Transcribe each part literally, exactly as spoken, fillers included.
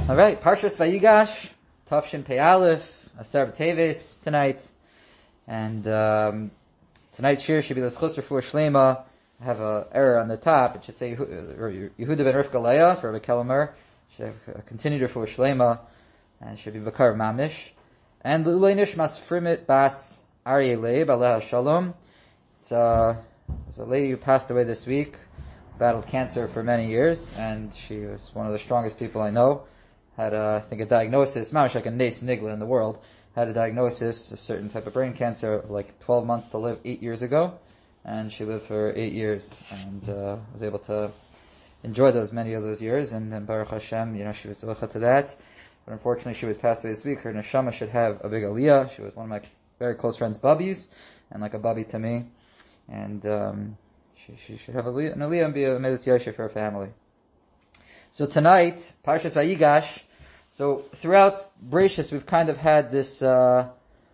All right, Parshas Vayigash, Tavshin Pei Aleph, Asar B'Teves tonight, and um, tonight's shir should be the Schus Refuah Shlema. I have an error on the top. It should say Yehuda ben Rivka Leah for Rabbi Kellemer. Should have a continued Refuah Shlema, and it should be Bakar Mamish. And L'ulei Nishmas Frimit Bas Aryeh Leib Aleha Shalom. It's, uh, it's a lady who passed away this week, battled cancer for many years, and she was one of the strongest people I know. Had, a, I think, a diagnosis, mamish like a nes nigla in the world, had a diagnosis, a certain type of brain cancer, like twelve months to live eight years ago, and she lived for eight years, and uh, was able to enjoy those, many of those years, and, and Baruch Hashem, you know, she was zochet to that. But unfortunately, she was passed away this week. Her neshama should have a big aliyah. She was one of my very close friends' bubbies, and like a bubby to me, and um, she, she should have a, an aliyah and be a meditz yosher for her family. So tonight, Parshas Vayigash. So throughout Bereshis, we've kind of had this, uh,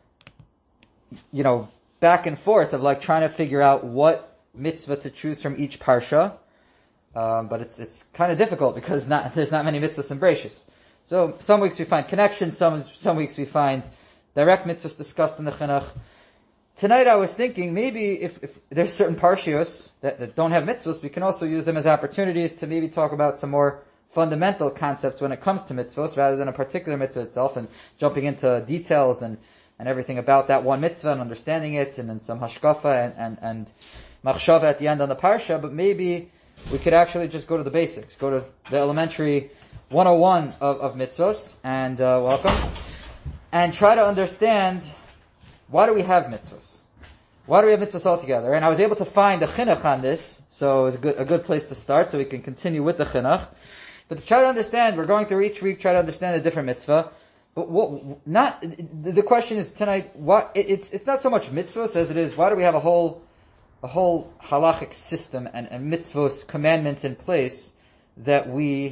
you know, back and forth of like trying to figure out what mitzvah to choose from each parsha. Um, but it's it's kind of difficult because not, there's not many mitzvahs in Bereshis. So some weeks we find connection, some some weeks we find direct mitzvahs discussed in the Chinuch. Tonight I was thinking maybe if, if there's certain parshios that, that don't have mitzvahs, we can also use them as opportunities to maybe talk about some more fundamental concepts when it comes to mitzvahs, rather than a particular mitzvah itself, and jumping into details and, and everything about that one mitzvah and understanding it, and then some hashkafa and, and, and machshava at the end on the parsha. But maybe we could actually just go to the basics, go to the elementary one oh one of, of mitzvahs, and uh, welcome, and try to understand, why do we have mitzvahs? Why do we have mitzvahs altogether? And I was able to find a chinuch on this, so it's a good, a good place to start, so we can continue with the chinuch. But to try to understand, we're going through each week, try to understand a different mitzvah. But what, not, the question is tonight, what, it's, it's not so much mitzvahs as it is, why do we have a whole, a whole halachic system and, and mitzvahs, commandments in place that we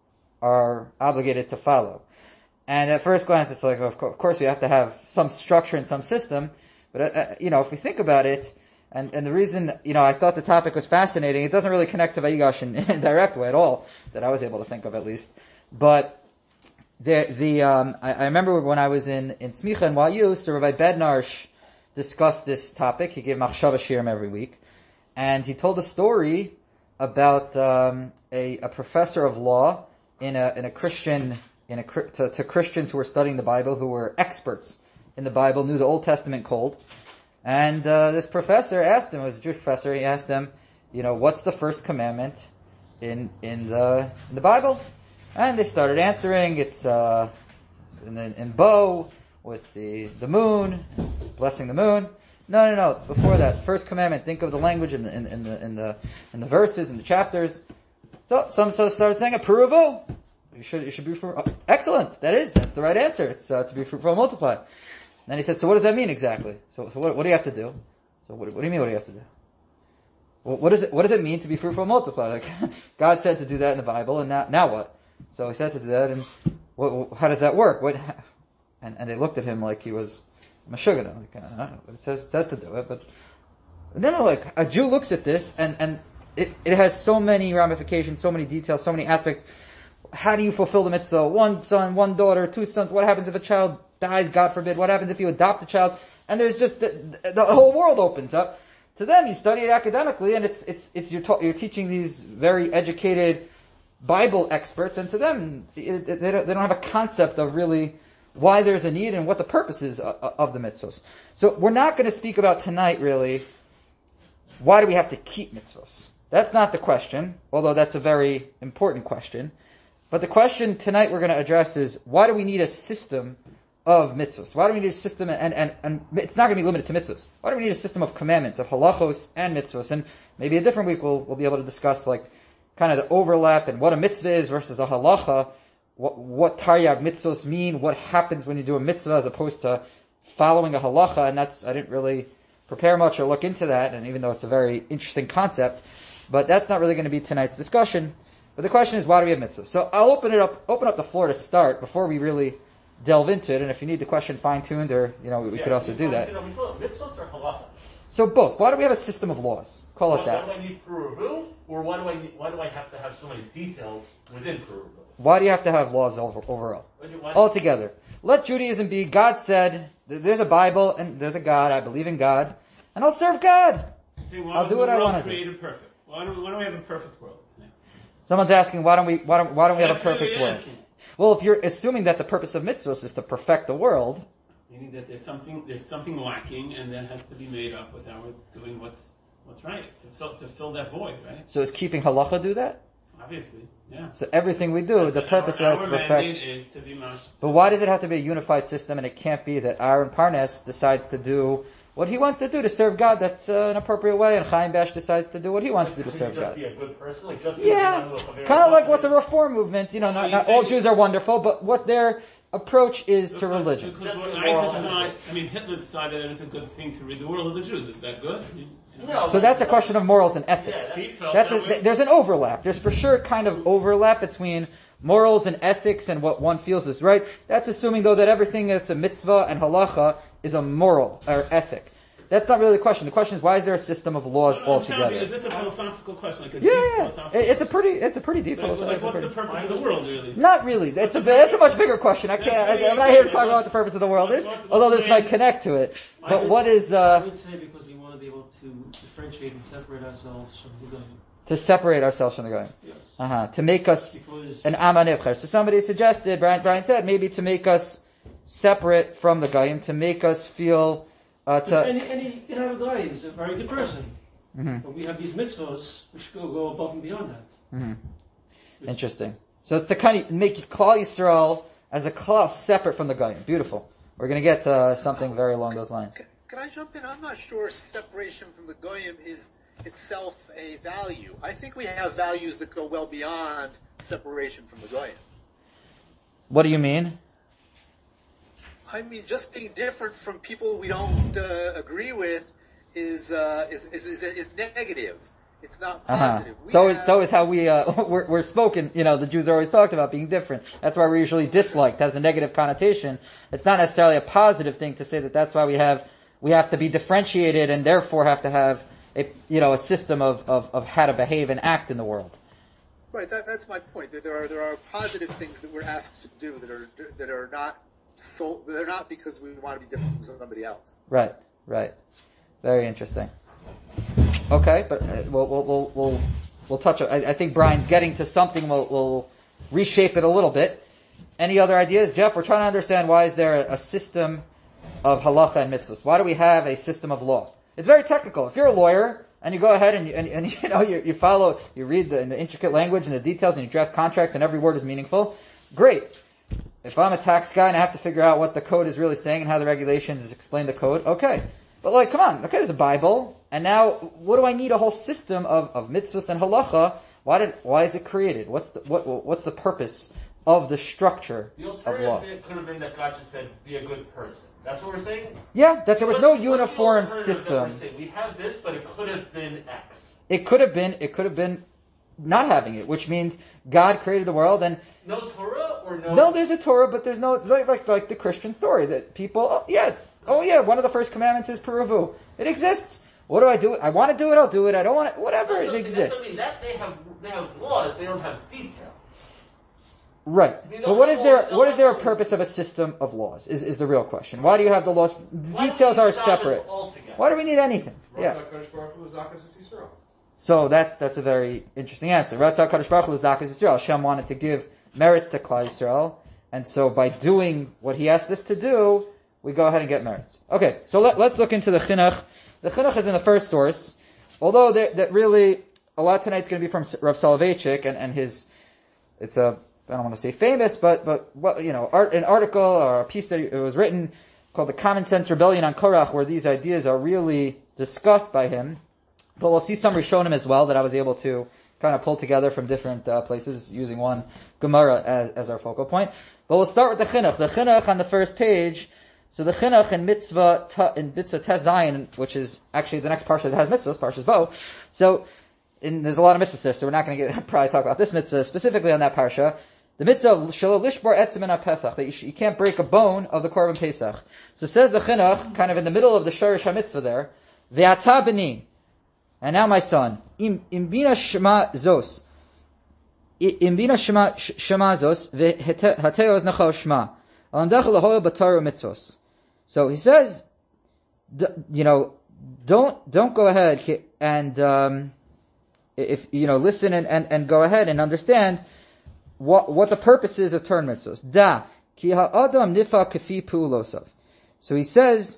are obligated to follow? And at first glance, it's like, of course we have to have some structure and some system. But, uh, you know, if we think about it, And, and the reason, you know, I thought the topic was fascinating, it doesn't really connect to Vayigash in, in a direct way at all, that I was able to think of at least. But, the, the, um, I, I remember when I was in, in Smicha and Y U, so Rabbi Bednarsh discussed this topic. He gave Machshava Shirim every week. And he told a story about, um, a, a professor of law in a, in a Christian, in a, to, to Christians who were studying the Bible, who were experts in the Bible, knew the Old Testament cold. And uh, this professor asked him, it was a Jewish professor, he asked him, you know, what's the first commandment in in the in the Bible? And they started answering, it's uh, in, in Bo, with the, the moon, blessing the moon. No, no, no, before that, first commandment, think of the language in the, in, in the, in the, in the verses, in the chapters. So, some started saying, Puruvu. You should, you should be fruitful. Oh, excellent, that is, that's the right answer. It's uh, to be fruitful and multiply. Then he said, so what does that mean exactly? So, so what, what do you have to do? So what, what do you mean, what do you have to do? What, what does it, what does it mean to be fruitful and multiply? Like, God said to do that in the Bible, and now, now what? So he said to do that, and what, how does that work? What, and, and they looked at him like he was Meshuggah. Like, I don't know, but it says, it says to do it, but, no, no, like, a Jew looks at this, and, and it, it has so many ramifications, so many details, so many aspects. How do you fulfill the mitzvah? One son, one daughter, two sons. What happens if a child dies, God forbid? What happens if you adopt a child? And there's just, the, the whole world opens up. To them, you study it academically, and it's, it's, it's, you're, ta- you're teaching these very educated Bible experts, and to them, it, it, they, don't, they don't have a concept of really why there's a need and what the purpose is of, of the mitzvahs. So we're not going to speak about tonight, really, why do we have to keep mitzvahs? That's not the question, although that's a very important question. But the question tonight we're going to address is, why do we need a system of mitzvahs? Why do we need a system, and, and, and it's not going to be limited to mitzvahs. Why do we need a system of commandments, of halachos and mitzvahs? And maybe a different week we'll, we'll be able to discuss like kind of the overlap and what a mitzvah is versus a halacha, what, what taryag mitzvahs mean, what happens when you do a mitzvah as opposed to following a halacha. And that's, I didn't really prepare much or look into that, and even though it's a very interesting concept, but that's not really going to be tonight's discussion. But the question is, why do we have mitzvahs? So I'll open it up, open up the floor to start before we really delve into it. And if you need the question fine-tuned, or, you know, we, we yeah, could also do that. Are we talking about mitzvahs or halacha? So both. Why do we have a system of laws? Call why, it that. Why do I need Peru? Or why do I need, why do I have to have so many details within Peru? Why do you have to have laws over, overall? Altogether. Let Judaism be, God said, there's a Bible and there's a God, I believe in God, and I'll serve God. See, I'll do what I want to do. Created perfect. Why don't, why don't we have a perfect world? Someone's asking, why don't we, why don't, why don't we have a That's what perfect you're world? asking. Well, if you're assuming that the purpose of mitzvahs is to perfect the world, meaning that there's something, there's something lacking, and that has to be made up with our doing what's, what's right, to fill, to fill that void, right? so is keeping halacha do that? Obviously, yeah. So everything we do, That's the our, purpose our is to perfect. mandate is to be mash. But why does it have to be a unified system, and it can't be that Aaron Parnes decides to do what he wants to do to serve God? That's uh, an appropriate way, and Chaim Bash decides to do what he wants like, to do to could serve you just God. Be a good person? Like just Yeah, kind of like what the Reform movement, you know, not, not all Jews are wonderful, but what their approach is because, to religion. Because what I decide, I mean, Hitler decided that it's a good thing to rid the world of the Jews. Is that good? You know, No. So that's a question of morals and ethics. he felt That's that a, way. there's an overlap. There's for sure kind of overlap between morals and ethics and what one feels is right. That's assuming though that everything that's a mitzvah and halacha is a moral or ethic. That's not really the question. The question is, why is there a system of laws No, no, I'm altogether? challenging, is this a philosophical question? Like a Yeah, deep yeah, philosophical yeah. It's a pretty, it's a pretty deep So, like, philosophical what's the question. purpose of the world, really? Not really. It's a, that's a much bigger question. I can't, I, I'm not here to talk about what the purpose of the world is, although this might connect to it. But what is, I uh, would say because we want to be able to differentiate and separate ourselves from the Goyim. to separate ourselves from the Goyim? Yes. Uh-huh. To make us Because an Am HaNivcher. So somebody suggested, Brian, Brian said, maybe to make us separate from the Goyim, to make us feel, uh, to, any, any, you can have a guy who's a very good person. Mhm. But we have these mitzvahs which go, go above and beyond that. Mhm. Interesting. So it's to kind of make Klal Yisrael as a class separate from the Goyim. Beautiful. We're going to get uh, something very along those lines. Can, can I jump in? I'm not sure separation from the Goyim is itself a value. I think we have values that go well beyond separation from the Goyim. What do you mean? I mean, just being different from people we don't uh, agree with is, uh, is, is, is, is negative. It's not Uh-huh. positive. We So have- it's always how we, uh, we're, we're spoken, you know, the Jews are always talked about being different. That's why we're usually disliked. It has a negative connotation. It's not necessarily a positive thing to say that that's why we have, we have to be differentiated and therefore have to have a, you know, a system of, of, of how to behave and act in the world. Right, that, that's my point. There, there are there are positive things that we're asked to do that are that are not so they're not because we want to be different from somebody else. Right, right. Very interesting. Okay, but uh, we'll, we'll, we'll, we'll, we'll touch, I, I think Brian's getting to something, we'll, we'll reshape it a little bit. Any other ideas? Jeff, we're trying to understand why is there a system of halacha and mitzvahs? Why do we have a system of law? It's very technical. If you're a lawyer, and you go ahead and you, and, and you know, you, you follow, you read the, the intricate language and the details and you draft contracts and every word is meaningful, great. If I'm a tax guy and I have to figure out what the code is really saying and how the regulations explain the code, okay. But like, come on, okay, there's a Bible, and now, what do I need a whole system of, of mitzvahs and halacha? Why did, why is it created? What's the, what, what's the purpose of the structure The of law? alternative could have been that God just said, be a good person. That's what we're saying? Yeah, that there was What- no what's the uniform alternative that system. we're saying? We have this, but it could have been X. It could have been, it could have been not having it, which means God created the world and No Torah or no? no, there's a Torah, but there's no, like, like, like the Christian story that people, oh yeah, oh yeah, one of the first commandments is Peruvu. It exists. What do I do? I want to do it, I'll do it. I don't want to, whatever, That's it what I'm saying. That's what I mean. exists. That they have, they have laws, they don't have details. Right. I mean, But what is the there, whole- what is there a the- purpose of a system of laws, is, is the real question. Why do you have the laws? Why don't Details we are stop separate. this altogether? Why do we need anything? Yeah. So that's, that's a very interesting answer. Ratzah Kadosh Baruch Hu L'Zakas Yisrael. Hashem wanted to give merits to Klal Yisrael, and so by doing what He asked us to do, we go ahead and get merits. Okay, so let, let's look into the chinuch. The chinuch is in the first source, although that, that really, a lot tonight's going to be from Rav Soloveitchik and, and his, it's a, I don't want to say famous, but, but, what, you know, art, an article or a piece that it was written called The Common Sense Rebellion on Korach, where these ideas are really discussed by him. But we'll see some Rishonim as well that I was able to kind of pull together from different uh, places using one Gemara as, as our focal point. But we'll start with the chinuch. The chinuch on the first page. So the chinuch in mitzvah, ta, in mitzvah Tes Zayin, which is actually the next parsha that has mitzvahs, Parshas Bo. So, in, there's a lot of mitzvahs there, so we're not going to get, probably talk about this mitzvah specifically on that parsha. The mitzvah, shelo lishbar etzem in Pesach, that you, sh- you can't break a bone of the Korban Pesach. So says the chinuch, kind of in the middle of the Shorish HaMitzvah there, Ve'ata b'ni, and now my son, im im bina shema zos, im bina shema shema zos, ve'hateo oznachal shema, alandach lahoil b'torah mitzvos. So he says, you know, don't don't go ahead and um, if you know listen and, and, and go ahead and understand what what the purpose is of Torah mitzvos. Da ki ha'adam nifa kafi pu'ulosav. So he says,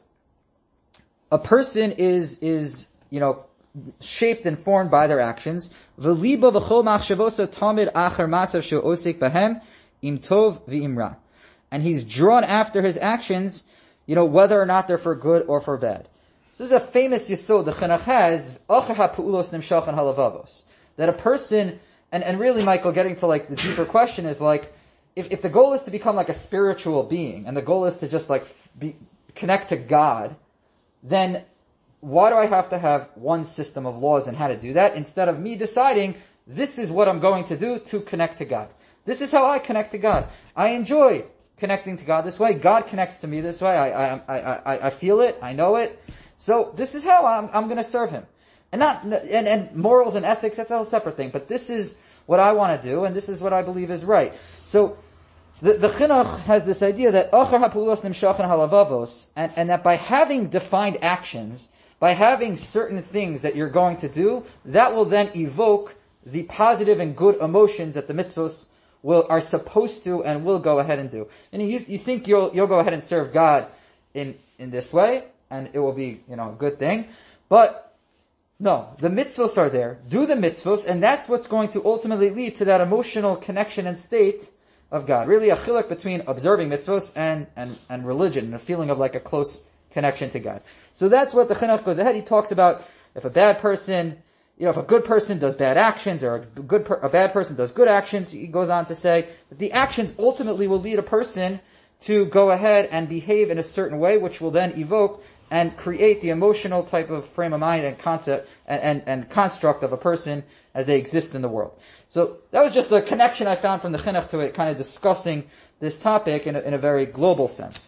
a person is is you know shaped and formed by their actions. V'liba v'chol machshavosa tamid acher masav she'osik b'hem im tov v'imra, and he's drawn after his actions, you know, whether or not they're for good or for bad. This is a famous yisod the Chinuch has, Acher ha'pu'ulos nimshachan halavavos. That a person, and, and really, Michael, getting to like the deeper question is like, if, if the goal is to become like a spiritual being, and the goal is to just like be, connect to God, then why do I have to have one system of laws and how to do that, instead of me deciding, this is what I'm going to do to connect to God. This is how I connect to God. I enjoy connecting to God this way. God connects to me this way. I, I, I, I, I feel it. I know it. So this is how I'm, I'm going to serve Him, and not and, and morals and ethics. That's a whole separate thing. But this is what I want to do, and this is what I believe is right. So the the Chinuch has this idea that Acher ha'pu'ulos nimshachan halavavos, and and that by having defined actions, by having certain things that you're going to do, that will then evoke the positive and good emotions that the mitzvos will are supposed to and will go ahead and do. And you you think you'll you'll go ahead and serve God in in this way, and it will be, you know, a good thing. But no, the mitzvos are there. Do the mitzvos, and that's what's going to ultimately lead to that emotional connection and state of God. Really a chiluk between observing mitzvos and, and, and religion, and a feeling of like a close connection to God. So that's what the Chinuch goes ahead. He talks about if a bad person, you know, if a good person does bad actions, or a good per, a bad person does good actions, he goes on to say that the actions ultimately will lead a person to go ahead and behave in a certain way, which will then evoke and create the emotional type of frame of mind and concept and, and, and construct of a person as they exist in the world. So that was just the connection I found from the Chinuch to it, kind of discussing this topic in a, in a very global sense.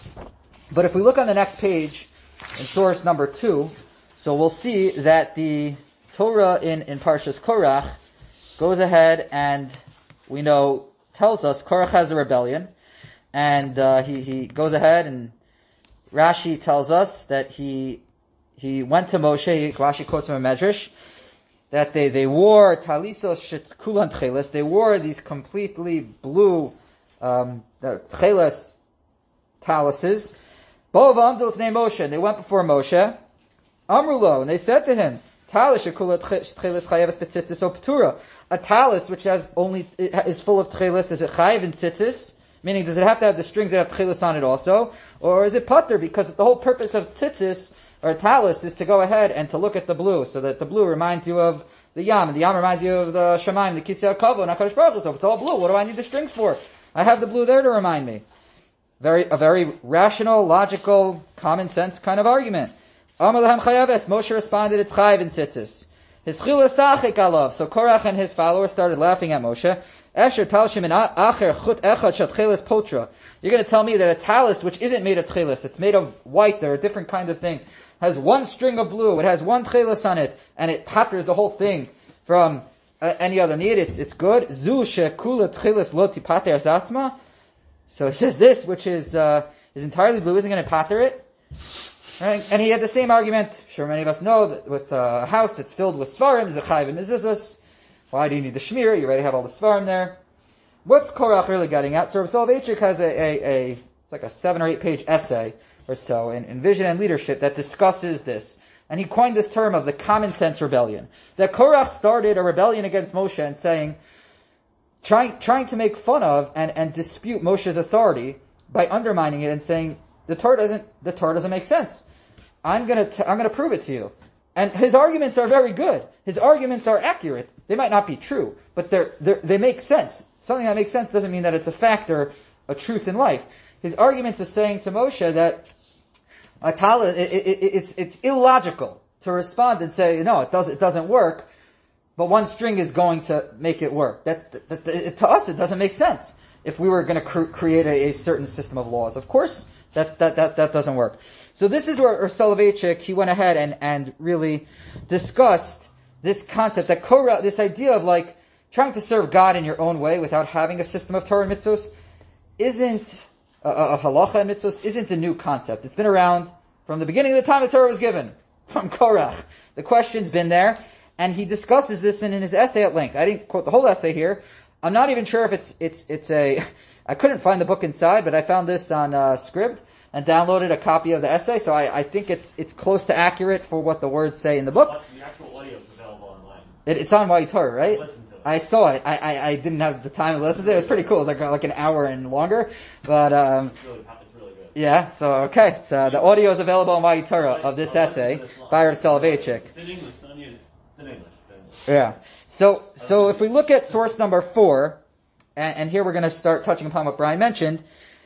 But if we look on the next page, in source number two, so we'll see that the Torah in, in Parshas Korach goes ahead and, we know, tells us Korach has a rebellion, and uh, he, he goes ahead and Rashi tells us that he he went to Moshe, Rashi quotes from a Medrash, that they, they wore talisos kulan tcheles, they wore these completely blue um, tcheles talises. Bo v'amdu l'fnei Moshe, and they went before Moshe. Amrulo, and they said to him, Talis shekulat tcheles chayeves b'tzitzis o p'tura. A talis which has only is full of tcheles, is it chayev in tzitzis? Meaning, does it have to have the strings that have tchelis on it also? Or is it pater? Because the whole purpose of tzitzis, or talis, is to go ahead and to look at the blue, so that the blue reminds you of the yam, and the yam reminds you of the shamayim, the kisei hakavod, and HaKadosh Baruch Hu. So if it's all blue, what do I need the strings for? I have the blue there to remind me. Very, a very rational, logical, common sense kind of argument. Amar lahem chayaves, Moshe responded, it's chayiv in tzitzis. His chila sachik alav. So Korach and his followers started laughing at Moshe. Esher talshim in acher chut echad shat tcheles potra. You're going to tell me that a talis which isn't made of tcheles, it's made of white, they're a different kind of thing, has one string of blue, it has one tcheles on it, and it patters the whole thing from uh, any other need. It's it's good. Zu shekula tcheles lo tipater zatzma. So he says this, which is uh, is entirely blue, isn't going to patter it. Right? And he had the same argument. Sure, many of us know that with uh, a house that's filled with svarim, is a chayv and mezuzos. Why do you need the shmir? You already have all the svarim there. What's Korach really getting at? So Rav Soloveitchik has a, a, a it's like a seven or eight page essay or so in, in Vision and Leadership that discusses this. And he coined this term of the common sense rebellion. That Korach started a rebellion against Moshe and saying, trying trying to make fun of and, and dispute Moshe's authority by undermining it and saying, the Torah doesn't the Torah doesn't make sense. I'm gonna t- I'm gonna prove it to you. And his arguments are very good. His arguments are accurate. They might not be true, but they're, they're they make sense. Something that makes sense doesn't mean that it's a fact or a truth in life. His arguments are saying to Moshe that a talis, it, it, it, it's it's illogical to respond and say, no, it doesn't it doesn't work, but one string is going to make it work. That, that, that it, to us it doesn't make sense if we were going to cr- create a, a certain system of laws. Of course, That, that, that, that doesn't work. So this is where Soloveitchik, he went ahead and, and really discussed this concept, that Korach, this idea of like, trying to serve God in your own way without having a system of Torah and mitzvos isn't, uh, of halacha and mitzvos, isn't a new concept. It's been around from the beginning of the time the Torah was given, from Korach. The question's been there, and he discusses this in, in his essay at length. I didn't quote the whole essay here. I'm not even sure if it's, it's, it's a, I couldn't find the book inside, but I found this on, uh, Scribd and downloaded a copy of the essay, so I, I think it's, it's close to accurate for what the words say in the book. The actual audio is available online. It, it's on Y Torah, right? Listen to it. I saw it. I, I, I didn't have the time to listen to it. It was pretty cool. It was like, like an hour and longer. But, um, It's really, it's really good. yeah, so, okay. So the audio is available on Y Torah of this essay by Rav Soloveitchik. It's in English, not yet. It's in English. It's in English. Yeah. So, so if we look at source number four, and, and here we're going to start touching upon what Brian mentioned,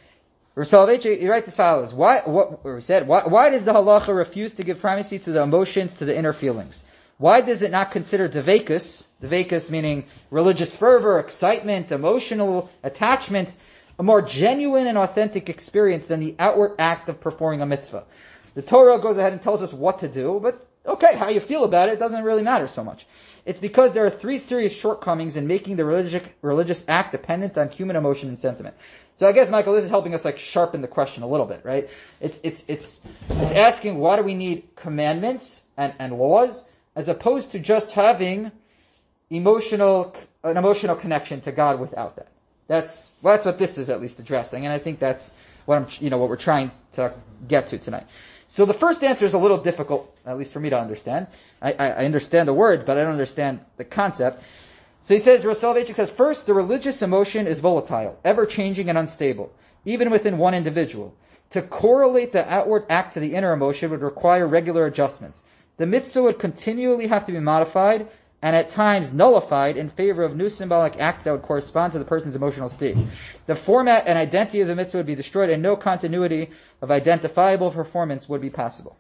Rav Soloveitchik, he writes as follows. Why, what, or he said, why, why does the halacha refuse to give primacy to the emotions, to the inner feelings? Why does it not consider devekus, devekus meaning religious fervor, excitement, emotional attachment, a more genuine and authentic experience than the outward act of performing a mitzvah? The Torah goes ahead and tells us what to do, but okay, how you feel about it doesn't really matter so much. It's because there are three serious shortcomings in making the religious, religious act dependent on human emotion and sentiment. So I guess, Michael, this is helping us like sharpen the question a little bit, right? It's, it's, it's, it's asking why do we need commandments and, and laws as opposed to just having emotional, an emotional connection to God without that. That's, well, that's what this is at least addressing, and I think that's what I'm, you know, what we're trying to get to tonight. So the first answer is a little difficult, at least for me to understand. I, I, I understand the words, but I don't understand the concept. So he says, Rav Soloveitchik says, first, the religious emotion is volatile, ever-changing and unstable, even within one individual. To correlate the outward act to the inner emotion would require regular adjustments. The mitzvah would continually have to be modified and at times nullified in favor of new symbolic acts that would correspond to the person's emotional state. The format and identity of the mitzvah would be destroyed and no continuity of identifiable performance would be possible.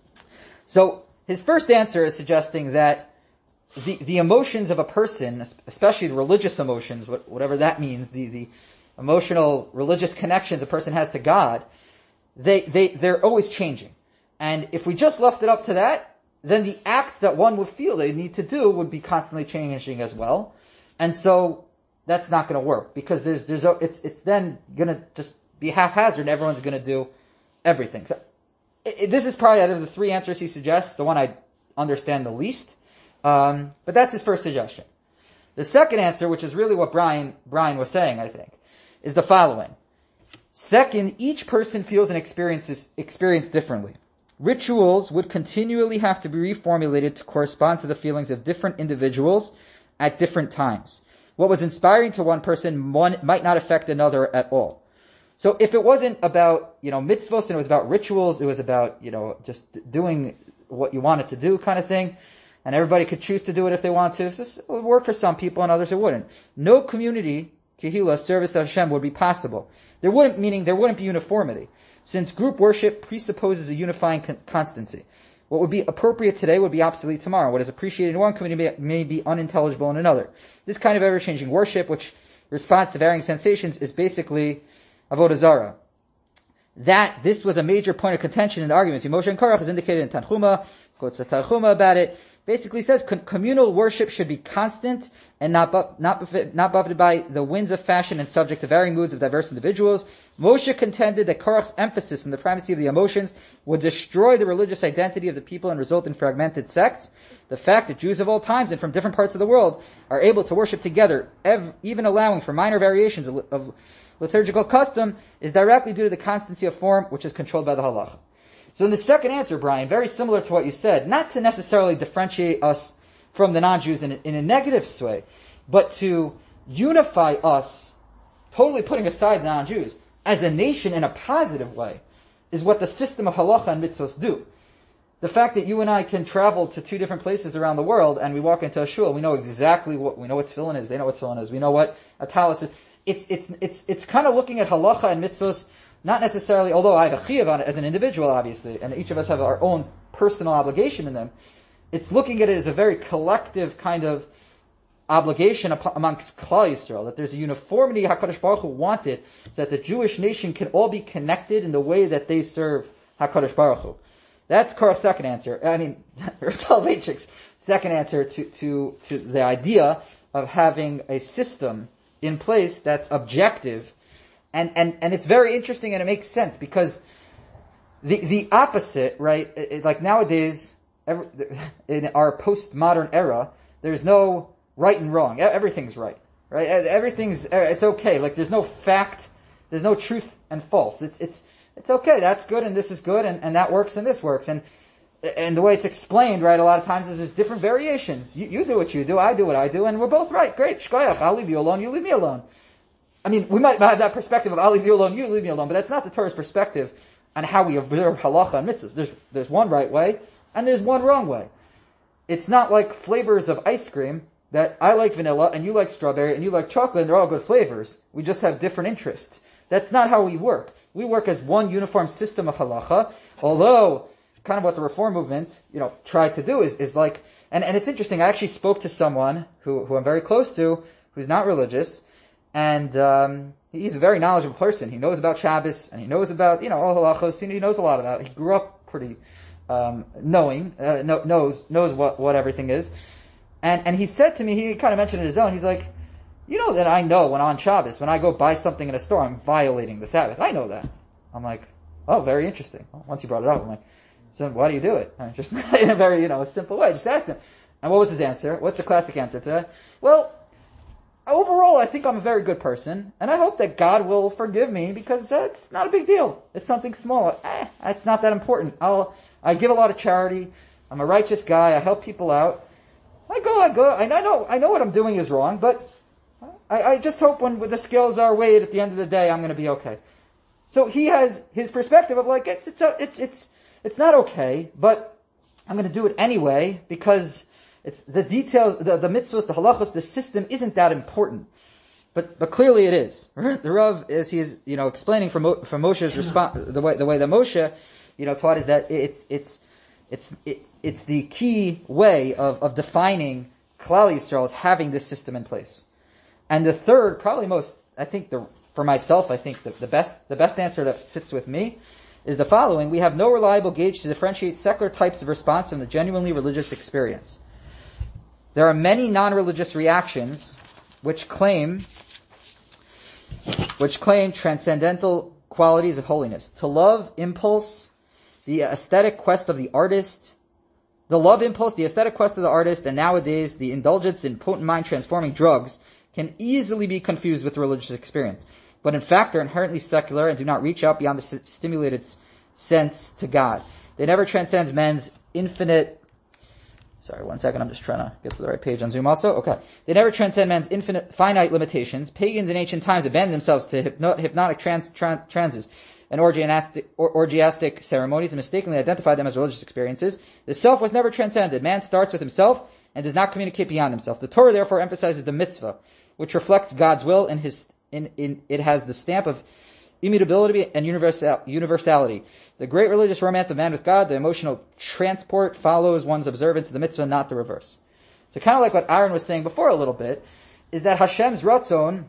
So his first answer is suggesting that the, the emotions of a person, especially the religious emotions, whatever that means, the, the emotional religious connections a person has to God, they, they, they're always changing. And if we just left it up to that, then the acts that one would feel they need to do would be constantly changing as well. And so that's not going to work because there's, there's, a, it's, it's then going to just be haphazard and everyone's going to do everything. So it, it, this is probably out of the three answers he suggests, the one I understand the least. Um, but that's his first suggestion. The second answer, which is really what Brian, Brian was saying, I think, is the following. Second, each person feels and experiences, experience differently. Rituals would continually have to be reformulated to correspond to the feelings of different individuals at different times. What was inspiring to one person one, might not affect another at all. So if it wasn't about, you know, mitzvos and it was about rituals, it was about, you know, just doing what you wanted to do kind of thing, and everybody could choose to do it if they want to. So it would work for some people and others it wouldn't. No community, kehillah, service of Hashem would be possible. There wouldn't, meaning there wouldn't be uniformity. Since group worship presupposes a unifying con- constancy. What would be appropriate today would be obsolete tomorrow. What is appreciated in one community may, may be unintelligible in another. This kind of ever-changing worship, which responds to varying sensations, is basically avodah zarah. That, this was a major point of contention in the argument. Moshe and Korach is indicated in Tanchuma, quotes the Tanchuma about it. Basically says con- communal worship should be constant and not bu- not buffet- not buffeted by the winds of fashion and subject to varying moods of diverse individuals. Moshe contended that Korach's emphasis on the primacy of the emotions would destroy the religious identity of the people and result in fragmented sects. The fact that Jews of all times and from different parts of the world are able to worship together, ev- even allowing for minor variations of, of liturgical custom, is directly due to the constancy of form, which is controlled by the halacha. So in the second answer, Brian, very similar to what you said, not to necessarily differentiate us from the non-Jews in a, in a negative way, but to unify us, totally putting aside the non-Jews, as a nation in a positive way, is what the system of halacha and mitzvos do. The fact that you and I can travel to two different places around the world and we walk into a shul, we know exactly what, we know what tefillin is, they know what tefillin is, we know what a talis is. It's, it's, it's, it's kind of looking at halacha and mitzvos, not necessarily, although I have a chiyuv on it as an individual, obviously, and each of us have our own personal obligation in them, it's looking at it as a very collective kind of obligation amongst Klal Yisrael, that there's a uniformity HaKadosh Baruch Hu wanted, so that the Jewish nation can all be connected in the way that they serve HaKadosh Baruch Hu. That's Korach's second answer. I mean, Soloveitchik's second answer to, to, to the idea of having a system in place that's objective. And, and, and it's very interesting and it makes sense because the, the opposite, right, it, it, like nowadays, every, in our postmodern era, there's no right and wrong. Everything's right, right? Everything's, it's okay. Like there's no fact, there's no truth and false. It's, it's, it's okay. That's good and this is good and, and that works and this works. And, and the way it's explained, right, a lot of times is there's different variations. You, you do what you do, I do what I do, and we're both right. Great. Shkoyach. I'll leave you alone, you leave me alone. I mean, we might have that perspective of I'll leave you alone, you leave me alone, but that's not the Torah's perspective on how we observe halacha and mitzvahs. There's, there's one right way and there's one wrong way. It's not like flavors of ice cream that I like vanilla and you like strawberry and you like chocolate and they're all good flavors. We just have different interests. That's not how we work. We work as one uniform system of halacha, although kind of what the Reform movement, you know, tried to do is, is like, and, and it's interesting, I actually spoke to someone who, who I'm very close to, who's not religious, and um, he's a very knowledgeable person. He knows about Shabbos, and he knows about, you know, all halachos, he knows a lot about it. He grew up pretty um, knowing, uh, know, knows knows what, what everything is. And and he said to me, he kind of mentioned it in his own, he's like, you know that I know when on Shabbos, when I go buy something in a store, I'm violating the Sabbath. I know that. I'm like, oh, very interesting. Well, once you brought it up, I'm like, so why do you do it? I mean, just in a very, you know, simple way. Just asked him. And what was his answer? What's the classic answer to that? Well, overall, I think I'm a very good person, and I hope that God will forgive me because it's not a big deal. It's something small. Eh, it's not that important. I'll, I give a lot of charity. I'm a righteous guy. I help people out. I go, I go, and I know, I know what I'm doing is wrong, but I, I just hope when the scales are weighed at the end of the day, I'm going to be okay. So he has his perspective of like, it's, it's, it's, it's, It's not okay, but I'm going to do it anyway because it's the details, the, the mitzvahs, the halachos, the system isn't that important. But but clearly it is. The Rav, as he is, you know, explaining from Mo, from Moshe's response, the way the way that Moshe, you know, taught is that it's it's it's it, it's the key way of of defining Klal Yisrael as having this system in place. And the third, probably most, I think the for myself, I think the, the best the best answer that sits with me is the following: we have no reliable gauge to differentiate secular types of response from the genuinely religious experience. There are many non-religious reactions which claim which claim transcendental qualities of holiness. To love impulse, the aesthetic quest of the artist, the love impulse, the aesthetic quest of the artist, and nowadays the indulgence in potent mind-transforming drugs can easily be confused with religious experience. But in fact, they're inherently secular and do not reach out beyond the st- stimulated s- sense to God. They never transcend men's infinite... Sorry, one second, I'm just trying to get to the right page on Zoom also. Okay. They never transcend man's infinite, finite limitations. Pagans in ancient times abandoned themselves to hypno- hypnotic trans- tran- trances and orgiastic, or, orgiastic ceremonies and mistakenly identified them as religious experiences. The self was never transcended. Man starts with himself and does not communicate beyond himself. The Torah therefore emphasizes the mitzvah, which reflects God's will in his In, in, it has the stamp of immutability and universal, universality. The great religious romance of man with God, the emotional transport, follows one's observance of the mitzvah, not the reverse. So kind of like what Aaron was saying before a little bit, is that Hashem's ratzon,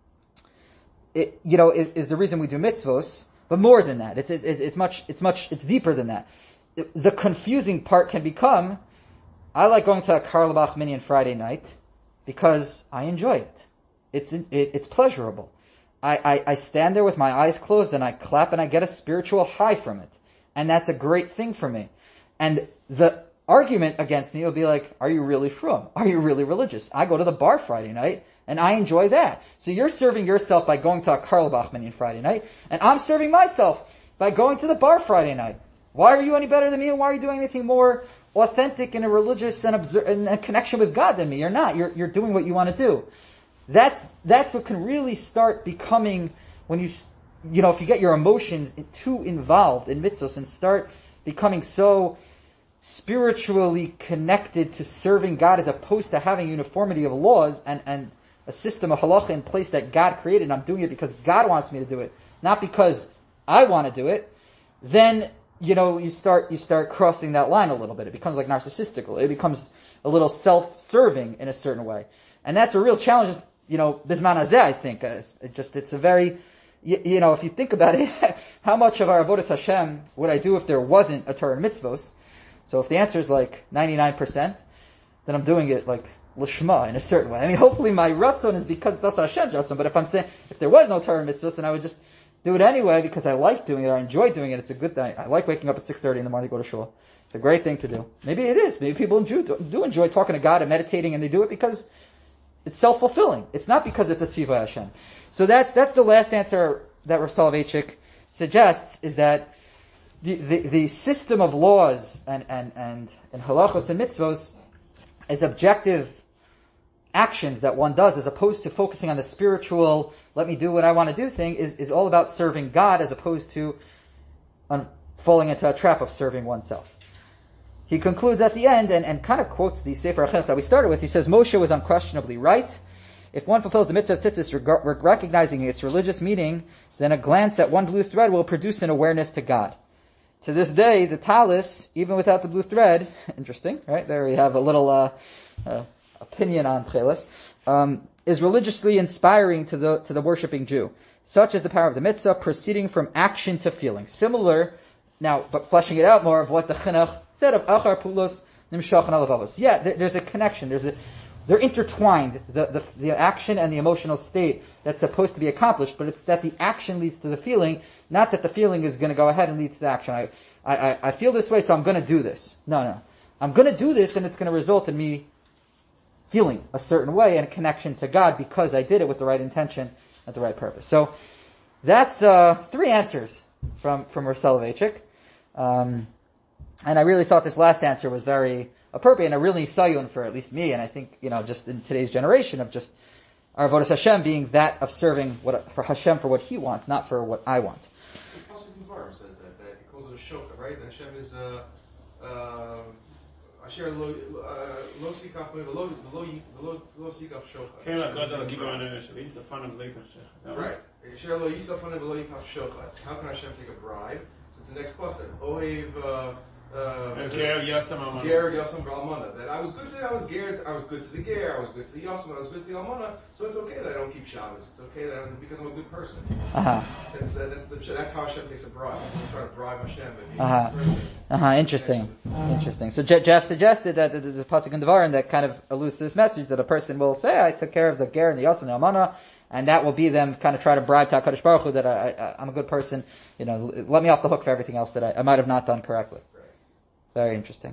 it, you know, is, is the reason we do mitzvos, but more than that. It's, it's, it's much, it's much, it's deeper than that. The confusing part can become, I like going to a Karlbach Minyan Friday night because I enjoy it. It's it, it's pleasurable. I, I, I stand there with my eyes closed and I clap and I get a spiritual high from it. And that's a great thing for me. And the argument against me will be like, are you really frum? Are you really religious? I go to the bar Friday night and I enjoy that. So you're serving yourself by going to a Karlbach Minyan Friday night, and I'm serving myself by going to the bar Friday night. Why are you any better than me, and why are you doing anything more authentic in a religious and, obser- and a connection with God than me? You're not. You're, you're doing what you want to do. That's, that's what can really start becoming when you, you know, if you get your emotions too involved in mitzvahs and start becoming so spiritually connected to serving God as opposed to having uniformity of laws and, and a system of halacha in place that God created, and I'm doing it because God wants me to do it, not because I want to do it, then, you know, you start, you start crossing that line a little bit. It becomes like narcissistical. It becomes a little self-serving in a certain way. And that's a real challenge, just, you know, Bisman Hazeh, I think. Uh, it just, it's a very, you, you know, if you think about it, how much of our Avodas Hashem would I do if there wasn't a Torah and mitzvos? So if the answer is like ninety-nine percent, then I'm doing it like Lishma in a certain way. I mean, hopefully my Ratzon is because it's also Hashem's Ratzon, but if I'm saying, if there was no Torah and mitzvos, then I would just do it anyway because I like doing it, or I enjoy doing it. It's a good thing. I like waking up at six thirty in the morning to go to shul. It's a great thing to do. Maybe it is. Maybe people enjoy, do enjoy talking to God and meditating, and they do it because it's self-fulfilling. It's not because it's a tzivah Hashem. So that's that's the last answer that Rav Soloveitchik suggests, is that the, the, the system of laws and, and, and, and halachos and mitzvos is objective actions that one does, as opposed to focusing on the spiritual, let me do what I want to do thing, is, is all about serving God, as opposed to um, falling into a trap of serving oneself. He concludes at the end, and, and kind of quotes the Sefer HaChinuch that we started with. He says, Moshe was unquestionably right. If one fulfills the mitzvah of tzitzis, reg- recognizing its religious meaning, then a glance at one blue thread will produce an awareness to God. To this day, the talis, even without the blue thread, interesting, right? There we have a little uh, uh, opinion on tchelis, um, is religiously inspiring to the to the worshiping Jew. Such is the power of the mitzvah, proceeding from action to feeling. Similar, now, but fleshing it out more, of what the chinuch said of achar pulos nimshachan alavavos. Yeah, there, there's a connection. There's a, they're intertwined, the, the the action and the emotional state that's supposed to be accomplished, but it's that the action leads to the feeling, not that the feeling is going to go ahead and lead to the action. I, I, I feel this way, so I'm going to do this. No, no. I'm going to do this, and it's going to result in me feeling a certain way and a connection to God because I did it with the right intention at the right purpose. So that's uh, three answers from from Rav Soloveitchik. Um, and I really thought this last answer was very appropriate, and a really sayun for at least me, and I think, you know, just in today's generation, of just our Avodas Hashem being that of serving what for Hashem for what He wants, not for what I want. The Pasuk in Dvarim says that, that it calls it a shochet, right? And Hashem is a uh, asher lo lo sikach lo lo lo lo sikach shochet. Right. Asher lo yisaf lo lo yikach shochet. How can Hashem take a bribe? So it's the next pasuk. Ohev. Uh, Uh, Ger Yasam Almana. Ger Yasam Almana. That I was good to I was Ger, I was good to the Ger, I was good to the Yasam, I was good to the Almana. So it's okay that I don't keep Shabbos. It's okay that I'm, because I'm a good person. Uh-huh. That's the, that's the, that's how Hashem takes a bribe. He's trying to bribe Hashem, but being Uh-huh. a good person. Uh-huh. Interesting. Interesting. So Je- Jeff suggested that the, the, the pasuk in Devarim that kind of alludes to this message, that a person will say, I took care of the Ger and the Yasam and the Almana, and that will be them kind of try to bribe to HaKadosh Baruch Hu that I, I, I'm a good person. You know, let me off the hook for everything else that I, I might have not done correctly. Very interesting.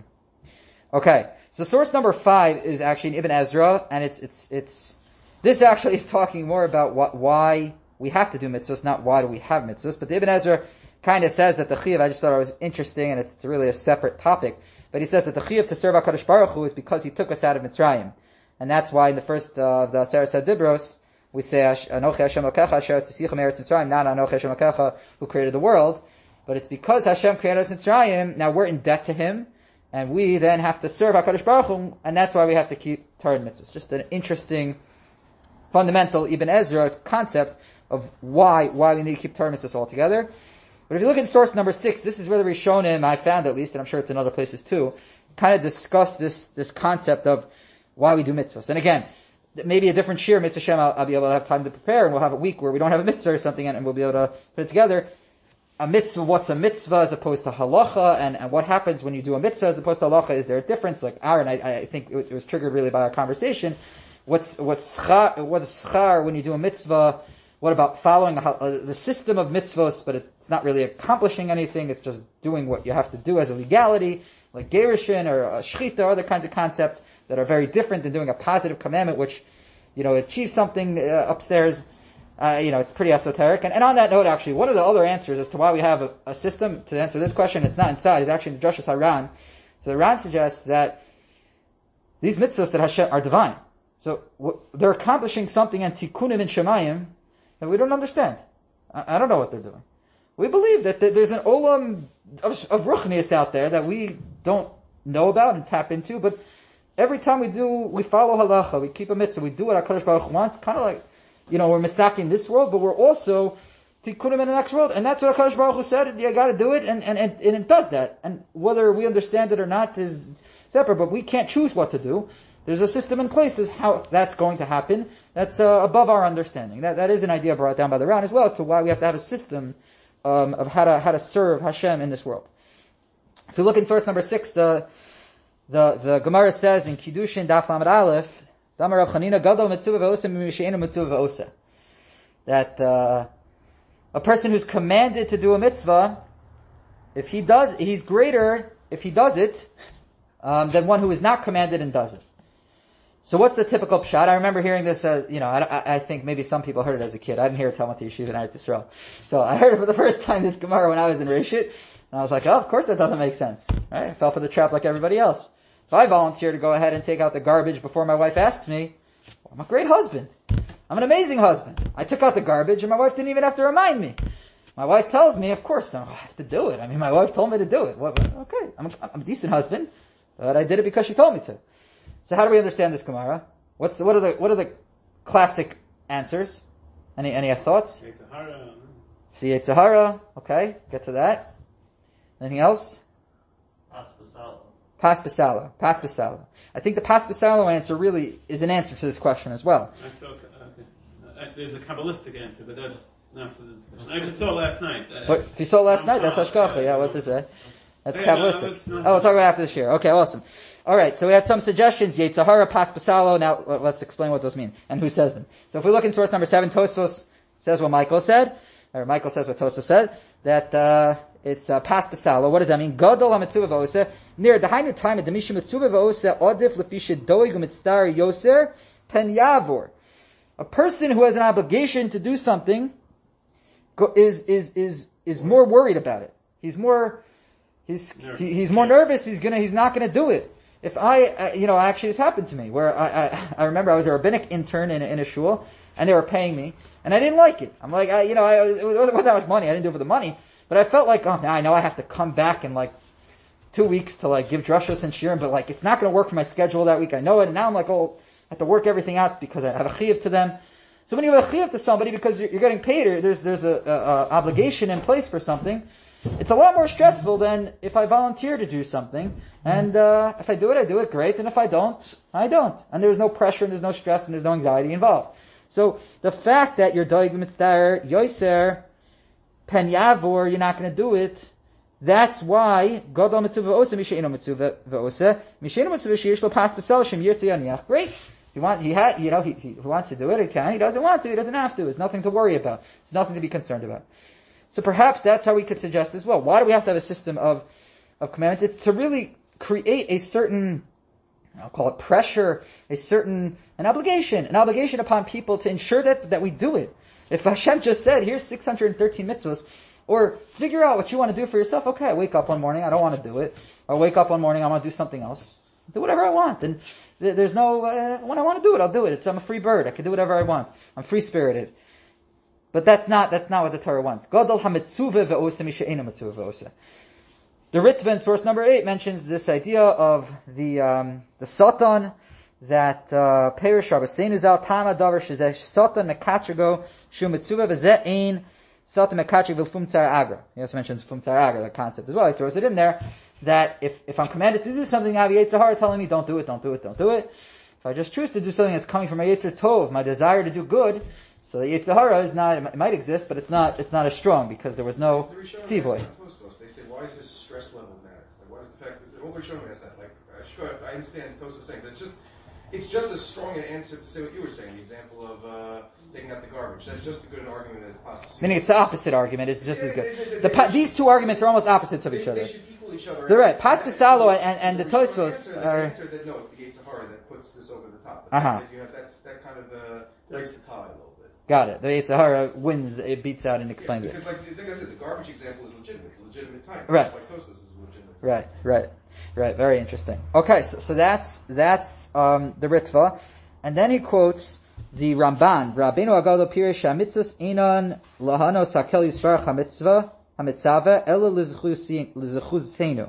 Okay, so source number five is actually in Ibn Ezra, and it's it's it's this actually is talking more about what why we have to do mitzvahs, not why do we have mitzvahs. But the Ibn Ezra kind of says that the chiyuv, I just thought it was interesting, and it's really a separate topic. But he says that the chiyuv to serve HaKadosh Baruch Hu is because He took us out of Mitzrayim, and that's why in the first uh, of the Aseret Dibros we say Anochi Hashem Elokecha Asher Tzisicha Me'eretz Mitzrayim, not Anochi Hashem Elokecha who created the world. But it's because Hashem created us in Mitzrayim, now we're in debt to Him, and we then have to serve HaKadosh Baruch Hu, and that's why we have to keep Torah and mitzvahs. Just an interesting, fundamental Ibn Ezra concept of why why we need to keep Torah and mitzvahs all together. But if you look at source number six, this is where the Rishonim, I found at least, and I'm sure it's in other places too, kind of discuss this this concept of why we do mitzvahs. And again, maybe a different shir, mitzvah Shem, I'll, I'll be able to have time to prepare, and we'll have a week where we don't have a mitzvah or something, and, and we'll be able to put it together. A mitzvah, what's a mitzvah as opposed to halacha, and, and what happens when you do a mitzvah as opposed to halacha? Is there a difference? Like Aaron, I, I think it, it was triggered really by our conversation. What's what's schar, what is schar when you do a mitzvah? What about following a, uh, the system of mitzvahs, but it's not really accomplishing anything? It's just doing what you have to do as a legality, like gerushin or uh, shchita, or other kinds of concepts that are very different than doing a positive commandment, which, you know, achieves something uh, upstairs. Uh, you know, it's pretty esoteric. And, and on that note, actually, one of the other answers as to why we have a, a system to answer this question, it's not inside, it's actually in the Drashas Haran. So the Haran suggests that these mitzvahs that Hashem are divine. So w- they're accomplishing something in tikkunim in Shemayim that we don't understand. I, I don't know what they're doing. We believe that th- there's an olam of, of ruchnius out there that we don't know about and tap into, but every time we do, we follow halacha, we keep a mitzvah, we do what HaKadosh Baruch Hu wants, kind of like, you know, we're misaking in this world, but we're also tikkunim in the next world. And that's what HaKadosh Baruch Hu said, you gotta do it, and, and, and, and it does that. And whether we understand it or not is separate, but we can't choose what to do. There's a system in place as how that's going to happen. That's uh, above our understanding. That that is an idea brought down by the Ran as well as to why we have to have a system um, of how to how to serve Hashem in this world. If you look in source number six, the the the Gemara says in Kiddushin Daf Lamed Aleph, Damar Rav Chanina Gadol Mitzvah V'Osa Mishe'enu Mitzvah V'Osa, that uh, a person who's commanded to do a mitzvah, if he does, he's greater if he does it um, than one who is not commanded and does it. So what's the typical pshat? I remember hearing this, uh, you know, I, I think maybe some people heard it as a kid. I didn't hear it Talmud Yeshiva in Eretz Yisrael. So I heard it for the first time, this Gemara, when I was in Reshit. And I was like, oh, of course that doesn't make sense. Right? I fell for the trap like everybody else. If I volunteer to go ahead and take out the garbage before my wife asks me, well, I'm a great husband. I'm an amazing husband. I took out the garbage and my wife didn't even have to remind me. My wife tells me, of course, I have to do it. I mean, my wife told me to do it. What, okay, I'm a, I'm a decent husband, but I did it because she told me to. So how do we understand this Gemara? What's the, what are the what are the classic answers? Any any thoughts? Yetzer Hara. See Yetzer Hara. Okay, get to that. Anything else? Pas Pasalo. Pas Pasalo. Pas Pasalo. I think the Pas Pasalo answer really is an answer to this question as well. I saw, okay. uh, there's a Kabbalistic answer, but that's not for the discussion. I just saw last night. Uh, But if you saw last night, that's Hashgacha. Yeah, what's it say? That's Kabbalistic. Oh, we'll talk about after this year. Okay, awesome. All right, so we had some suggestions. Yetzer Hara, Pas Pasalo. Now let's explain what those mean and who says them. So if we look in source number seven, Tosfos says what Michael said, or Michael says what Tosfos said, that uh, it's uh, Pas Pasalo. What does that mean? Gadol ha-mitzvah v'oseh near the hainu time of the misha mitzvah v'oseh odif lefisha doig u'mitzdar yoser pen yavor. A person who has an obligation to do something is is is is more worried about it. He's more he's he, he's more nervous. He's gonna he's not gonna do it. If I, uh, you know, actually this happened to me, where I, I, I remember I was a rabbinic intern in a, in a shul, and they were paying me, and I didn't like it. I'm like, I, you know, I, it wasn't that much money, I didn't do it for the money, but I felt like, oh, now I know I have to come back in like two weeks to like give drushos and shirim, but like, it's not gonna work for my schedule that week, I know it, and now I'm like, oh, I have to work everything out because I have a chiyuv to them. So when you have a chiyuv to somebody because you're, you're getting paid, or there's, there's a, a, a obligation in place for something, it's a lot more stressful than if I volunteer to do something. And uh, if I do it, I do it, great. And if I don't, I don't. And there's no pressure, and there's no stress, and there's no anxiety involved. So the fact that you're doig mitzvah yoser pen yavor, you're not going to do it, that's why gadol mitzvah v'osa mishe'eno mitzvah v'osa mishe'eno mitzvah sheyesh lo pas b'sel shem yirtzeh yaniach. Great. He want, he had, you know, he, he wants to do it, he can. He doesn't want to, he doesn't have to. It's nothing to worry about. It's nothing to be concerned about. So perhaps that's how we could suggest as well. Why do we have to have a system of, of commandments? It's to really create a certain, I'll call it pressure, a certain, an obligation, an obligation upon people to ensure that, that we do it. If Hashem just said, here's six hundred thirteen mitzvahs, or figure out what you want to do for yourself, okay, I wake up one morning, I don't want to do it. Or wake up one morning, I want to do something else. Do whatever I want. And there's no, uh, when I want to do it, I'll do it. It's, I'm a free bird. I can do whatever I want. I'm free-spirited. But that's not, that's not what the Torah wants. Gadol ha-mitzuvah ve'osa mishe'eno mitzuvah ve'osa. The Ritva in source number eight mentions this idea of the, um, the Satan, that, uh, Perish Rabbeinu Zal, Tama Davar Shezeh Satan mekatrigo shu mitzuvah v'zeh ein Satan mekatrig v'fum tzar agra. He also mentions fum tzar agra, that concept as well. He throws it in there, that if, if I'm commanded to do something, I have Yetzer Hara telling me, don't do it, don't do it, don't do it. If I just choose to do something that's coming from my Yetzer Tov, my desire to do good, so the Yetzer Hara is not, it might exist, but it's not, it's not as strong because there was no tzivoy. They say, why is this stress level matter? Like, why is the fact that the older Rishonim asked that? Like, I understand Tosfos saying, but it's just, it's just as strong an answer to say what you were saying. The example of uh, taking out the garbage. That's just as good an argument as possible. Meaning it's the opposite argument. It's just as good. The pa- these two arguments are almost opposites of each other. They should equal each other. They're right. Pas Pasalo and, and the Tosfos are. Answer that no, it's the Yetzer Hara that puts this over the top. The Uh-huh. fact that you have that's that kind of uh, breaks the tie a little bit. Got it. The Yetzer Hara wins. It beats out and explains yeah, because it. like like I said, the garbage example is legitimate. It's a legitimate time. Right. Just like Tosfos is legitimate. Right. Right. Right. Very interesting. Okay. So, so that's that's um, the Ritva, and then he quotes the Ramban. Rabbeinu Agado Pirish Hamitzvos Inon Lahano Sakel Yisvarach Hamitzvah Hamitzava Ela Lizechuzseinu.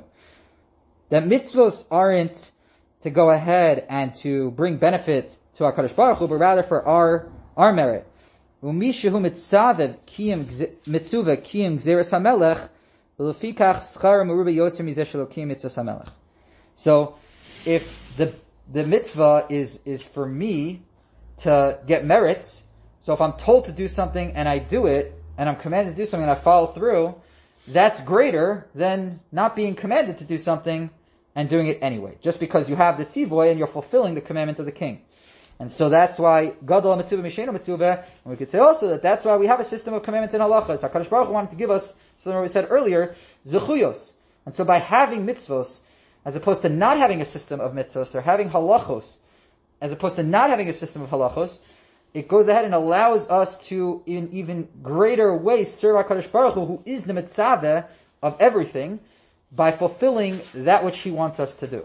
That mitzvos aren't to go ahead and to bring benefit to our Kadosh Baruch Hu, but rather for our our merit. Umishahu mitzavev kiyim mitzuvah kiyim gzeres hamelech v'lefikach schar meruba yoser mizeh shelo kiyim mitzvos hamelech. So, if the the mitzvah is, is for me to get merits. So if I'm told to do something and I do it, and I'm commanded to do something and I follow through, that's greater than not being commanded to do something and doing it anyway. Just because you have the tzivoy and you're fulfilling the commandment of the king. And so that's why gadol mitzvah mishenu mitzvah, and we could say also that that's why we have a system of commandments in halachas. HaKadosh Baruch Hu wanted to give us, so we said earlier, zechuyos. And so by having mitzvos, as opposed to not having a system of mitzvos, or having halachos, as opposed to not having a system of halachos, it goes ahead and allows us to, in even greater ways, serve HaKadosh Baruch Hu, who is the mitzvah of everything, by fulfilling that which He wants us to do.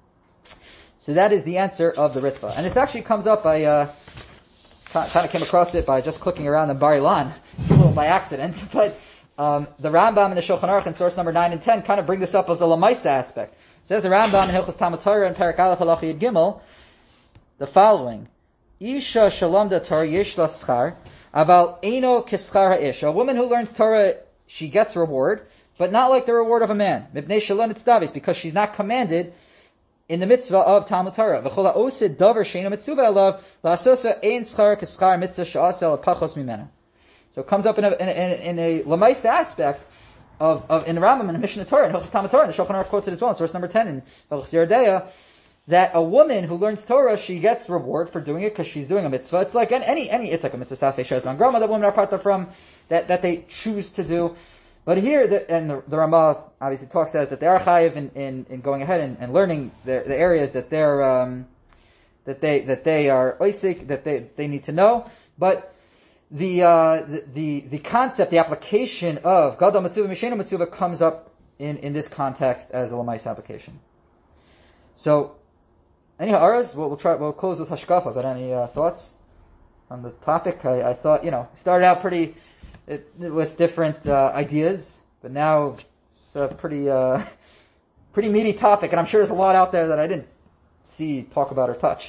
So that is the answer of the Ritva. And this actually comes up, I uh, kind of came across it by just clicking around in Bar Ilan, a little by accident, but um, the Rambam and the Shulchan Aruch in source number nine and ten kind of bring this up as a Lamaisa aspect. It says the Rambam in Hilchos Talmud Torah and Perek Aleph Halacha Yud Gimel, the following: Isha shalomda Torah yesh la schar, aval eino keschar ha'ish. A woman who learns Torah, she gets reward, but not like the reward of a man. Mipnei shalon itzdavis, because she's not commanded in the mitzvah of Talmud Torah. V'chol ha'osid davar she'eino mitzvah elav, la'asosa ein schar keschar mitzvah she'aseh lepachos mimena. So it comes up in a, in a, in a Lamaisa aspect of, of, in the Rambam and the Mishnah Torah, and Hilchos Talmud Torah, and the Shulchan Aruch quotes it as well, in source number ten, in Hilchos Yeridea, that a woman who learns Torah, she gets reward for doing it because she's doing a mitzvah. It's like any, any, it's like a mitzvah saseh shezon grama that women are part of from, that, that they choose to do. But here, the, and the, the Ramah obviously talks says that they are chayiv in, in, in going ahead and, and learning the, the areas that they're, um, that they, that they are oisik, that they, they need to know. But the, uh, the, the, the concept, the application of gadol mitzvah mishenu mitzvah comes up in, in this context as a lamais application. So, anyhow, Aras, we'll, we'll try, we'll close with Hashkafa, but any, uh, thoughts on the topic? I, I thought, you know, started out pretty, It, with different uh, ideas, but now it's a pretty uh, pretty meaty topic, and I'm sure there's a lot out there that I didn't see, talk about, or touch.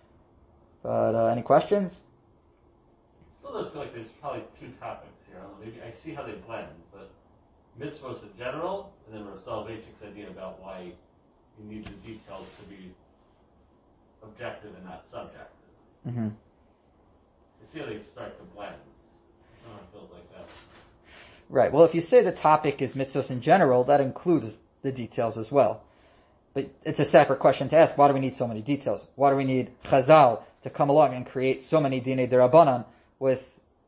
But uh, any questions? It still does feel like there's probably two topics here. I don't know, maybe I see how they blend, but mitzvahs in general, and then Rav Soloveitchik's idea about why you need the details to be objective and not subjective. Mm-hmm. You see how they start to blend. Oh, it feels like that. Right. Well, if you say the topic is mitzvahs in general, that includes the details as well. But it's a separate question to ask. Why do we need so many details? Why do we need Chazal to come along and create so many Dinei D'Rabbanan with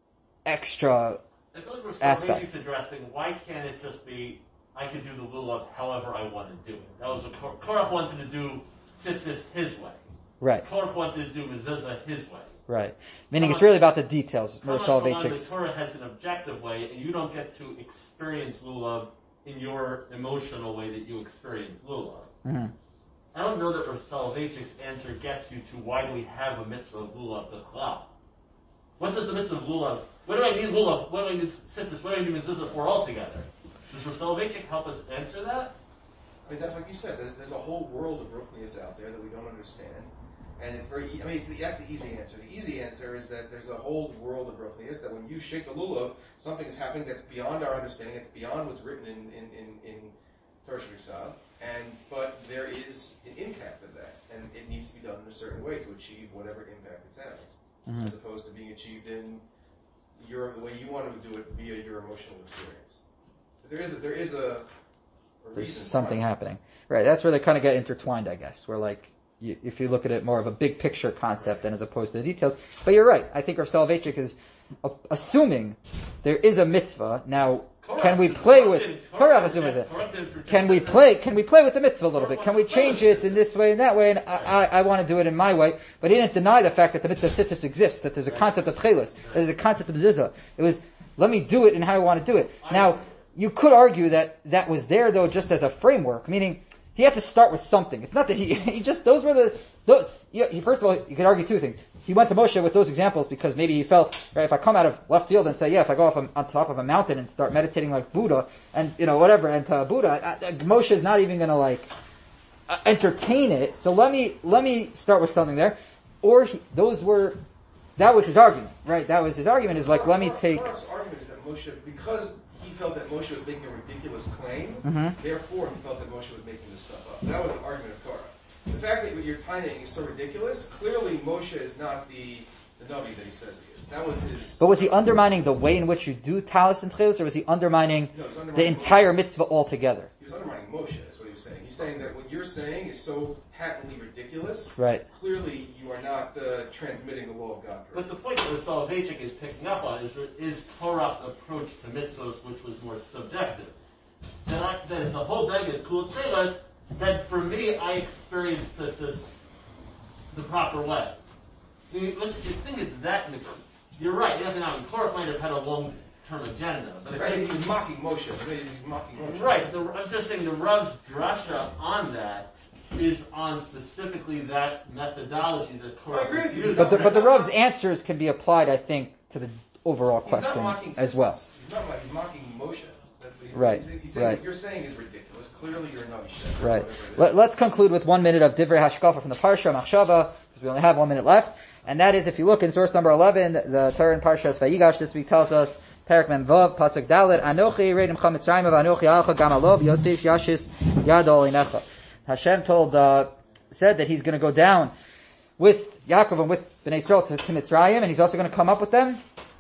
extra I feel like we're aspects? addressing why can't it just be I can do the lulav however I want to do it. That was what Kor- Korach wanted to do tzitzis his way. Right. Korach wanted to do mezuzah his way. Right. Meaning it's really about the details. Come Rav on, come on, the Soloveitchik's. Torah has an objective way, and you don't get to experience lulav in your emotional way that you experience lulav. Mm-hmm. I don't know that Rav Soloveitchik's answer gets you to why do we have a mitzvah of lulav b'chlal. What does the mitzvah of lulav? What do I need lulav? What do I need tzitzis? What do I need mezuzah for altogether? Does Rav Soloveitchik help us answer that? I mean, that, like you said, there's, there's a whole world of ruchnius out there that we don't understand. And it's very, I mean, it's the, that's the easy answer. The easy answer is that there's a whole world of ruchnius that when you shake the lulav, something is happening that's beyond our understanding. It's beyond what's written in in in, in Torah Shebiksav. And but there is an impact of that, and it needs to be done in a certain way to achieve whatever impact it's having, Mm-hmm. as opposed to being achieved in your the way you want to do it via your emotional experience. There is a, there is a, a There's reason something why. happening. Right. That's where they kind of get intertwined, I guess. Where like, you, if you look at it more of a big picture concept than as opposed to the details. But you're right. I think Rav Soloveitchik is uh, assuming there is a mitzvah. Now, can we play with Korach assuming it? Can we play? Can we play with the mitzvah a little bit? Can we change it in this way and that way? And I, I, I want to do it in my way. But he didn't deny the fact that the mitzvah tzitzis exists. That there's a concept of chelis. There's a concept of zizah. It was let me do it in how I want to do it. Now, you could argue that that was there though just as a framework, meaning he had to start with something. It's not that he he just those were the those, you know, he, first of all you could argue two things. He went to Moshe with those examples because maybe he felt, right, if I come out of left field and say, yeah, if I go up on, on top of a mountain and start meditating like Buddha and you know whatever and to Buddha, I, I, Moshe is not even going to like uh, entertain it. So let me let me start with something there. Or he, those were that was his argument, right? That was his argument is like let me take. Korach's argument is that Moshe, because he felt that Moshe was making a ridiculous claim, Mm-hmm. therefore he felt that Moshe was making this stuff up. That was the argument of Korach. the fact that you're tying is so ridiculous, clearly Moshe is not the, the Navi that he says he is. That was his... But was he undermining the way in which you do Talis and Tchilas, or was he undermining, no, he undermining the entire mitzvah altogether? He was undermining Moshe, that's what he was saying. He's saying that what you're saying is so patently ridiculous. Right. Clearly you are not uh, transmitting the law of God. But the point that the Soloveitchik is picking up on is is Korach's approach to mitzvahs, which was more subjective. Then I said, if the whole bag is kul tzelas, then for me, I experienced this as the proper way. You, listen, you think it's that, you're right, yes, now, Korach might have had a long-term agenda. But Right, if he was mocking Moshe. He's mocking Moshe. Right, the, I was just saying the Rav's drasha on that is on specifically that methodology that I Korach agree was with you. using. But the, but the Rav's answers can be applied, I think, to the overall He's not question mocking as well. Tzitz. He's not mocking, he's mocking Moshe. That's what he, Right, He's, he's saying right. what you're saying is ridiculous. Clearly you're a Navi Shem. Right. Let, let's conclude with one minute of Divrei Hashkafa from the Parsha, Machshava, because we only have one minute left. And that is, if you look in source number eleven, the Torah in Parshas Vayigash this week tells us, Perak Mem Vav, Pasuk Dalet, Anochi Reidim Chamitzrayim, Anochi Alcha Gamalov, Yosef Yashis Yadol Inecha. Hashem told, uh, said that he's going to go down with Yaakov and with Bnei Yisrael to, to Mitzrayim, and he's also going to come up with them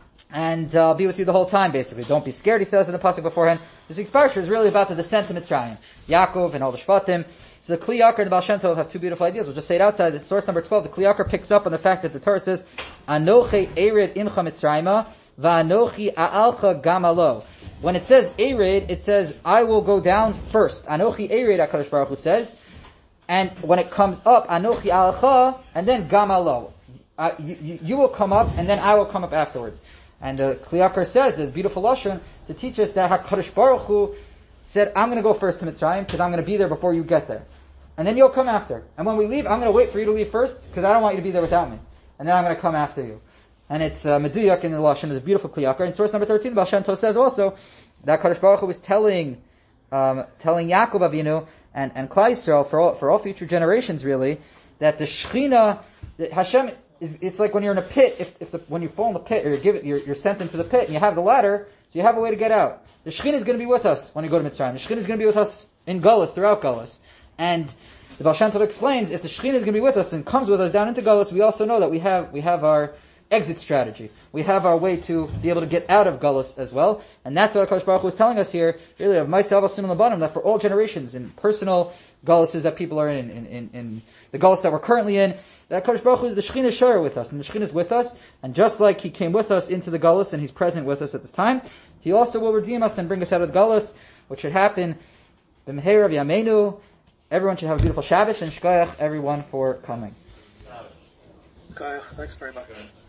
and uh, be with you the whole time, basically. Don't be scared, he says in the pasuk beforehand. This week's parsha is really about the descent to Mitzrayim. Yaakov and all the Shvatim. So the Kli Yakar and the Baal Shem Tov have two beautiful ideas. We'll just say it outside. This source number twelve, the Kli Yakar picks up on the fact that the Torah says, Anochi Erid Imcha Mitzrayima, Va'anochi A'alcha Gamalo. When it says Erid, it says, I will go down first. Anochi Erid, HaKadosh Baruch Hu says. And when it comes up, Anochi A'alcha, and then Gamalo. Uh, you, you, you will come up, and then I will come up afterwards. And the Kli Yakar says, the beautiful lashon, to teach us that HaKadosh Baruch Hu said, I'm going to go first to Mitzrayim, because I'm going to be there before you get there. And then you'll come after. And when we leave, I'm going to wait for you to leave first, because I don't want you to be there without me. And then I'm going to come after you. And it's uh, Meduyak in the lashon, is a beautiful Kli Yakar. In source number thirteen, the Baal Shem Tov says also, that HaKadosh Baruch Hu was telling, um, telling Yaakov Avinu, and, and Klal Yisrael, for all, for all future generations really, that the Shechina, that Hashem, is, it's like when you're in a pit, if, if the, when you fall in the pit, or you're, given, you're, you're sent into the pit, and you have the ladder, so you have a way to get out. The Shechina is going to be with us when we go to Mitzrayim. The Shechina is going to be with us in Gullus, throughout Gullus. And the Baal Shem Tov explains, if the Shechina is going to be with us and comes with us down into Gullus, we also know that we have, we have our exit strategy. We have our way to be able to get out of Gullus as well. And that's what HaKadosh Baruch Hu is telling us here, really, of Ma'aseh Avos Siman Labanim, that for all generations, in personal Gulluses that people are in, in, in, in the Gullus that we're currently in, that HaKadosh Baruch Hu is the Shechina Shara with us, and the Shechina is with us, and just like He came with us into the Gullus, and He's present with us at this time, He also will redeem us and bring us out of the Gullus, which should happen, B'mehera v'yameinu. Everyone should have a beautiful Shabbos, and Shkoyach everyone for coming. Kaya, thanks very much.